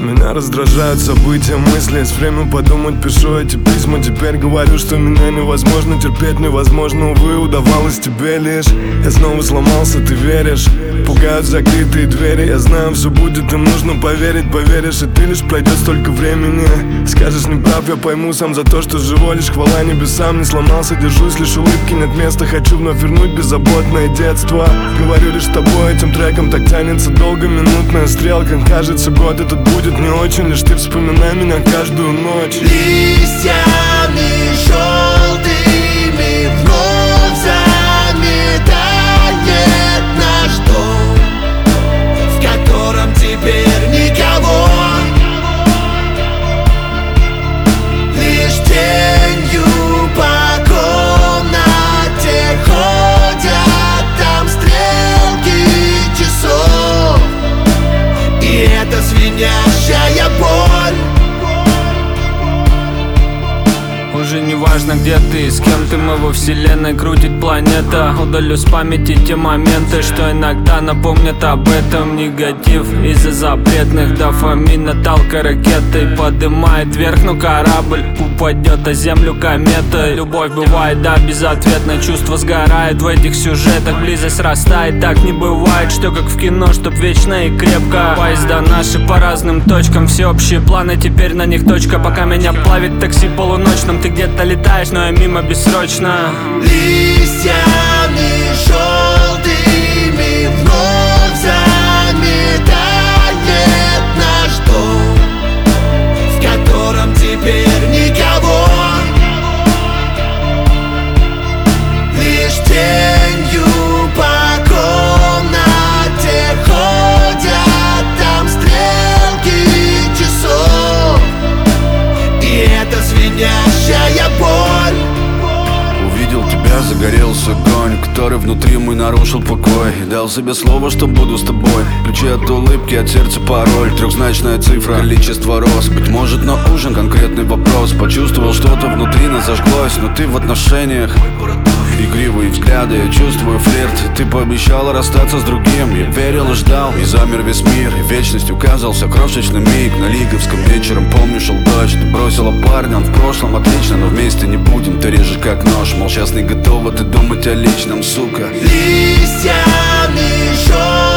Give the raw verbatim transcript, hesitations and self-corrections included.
Меня раздражают события, мысли. Есть время подумать, пишу эти письма. Теперь говорю, что меня невозможно терпеть. Невозможно, увы, удавалось тебе лишь. Я снова сломался, ты веришь. Пугают закрытые двери. Я знаю, все будет, им нужно поверить. Поверишь, и ты лишь пройдет столько времени. Скажешь, не прав, я пойму сам за то, что живу. Лишь хвала небесам, не сломался, держусь. Лишь улыбки нет места, хочу вновь вернуть беззаботное детство. Говорю лишь с тобой, этим треком так тянется долго. Минутная стрелка, кажется, год этот будет не очень. Лишь ты вспоминай меня каждую ночь. Листьями желтыми вновь заметает наш дом, в котором теперь никого. Лишь тенью по комнате ходят там стрелки часов. И это звенящая боль. Уже не важно, где ты и с кем ты, мы во вселенной крутит планета. Удалю с памяти те моменты, что иногда напомнят об этом. Негатив из-за запретных дофамина, талка ракетой подымает вверх, но корабль упадет, а землю комета. Любовь бывает, да, безответно, чувство сгорает в этих сюжетах. Близость растает, так не бывает, что как в кино, чтоб вечно и крепко. Поезда наши по разным точкам, всеобщие планы, теперь на них точка. Пока меня плавит такси полуночным, ты где-то летаешь, но я мимо бессрочно. Листьями желтыми вновь заметает наш дом, в котором теперь никого. Лишь тенью по комнате ходят там стрелки часов. И это звенящая боль. Увидел тебя, загорелся огонь, который внутри мой нарушил покой. И дал себе слово, что буду с тобой. Ключи от улыбки, от сердца пароль. Трехзначная цифра, количество роз. Быть может, на ужин конкретный вопрос. Почувствовал, что-то внутри нас зажглось. Но ты в отношениях. Игривые взгляды, я чувствую флирт. Ты пообещала расстаться с другим. Я верил и ждал, и замер весь мир. И вечность указался крошечный миг. На Лиговском вечером, помню, шел дождь. Ты бросила парня, он в прошлом отлично, но вместе не будем, ты режешь как нож. Мол, сейчас не готова ты думать о личном, сука. Листьями желтыми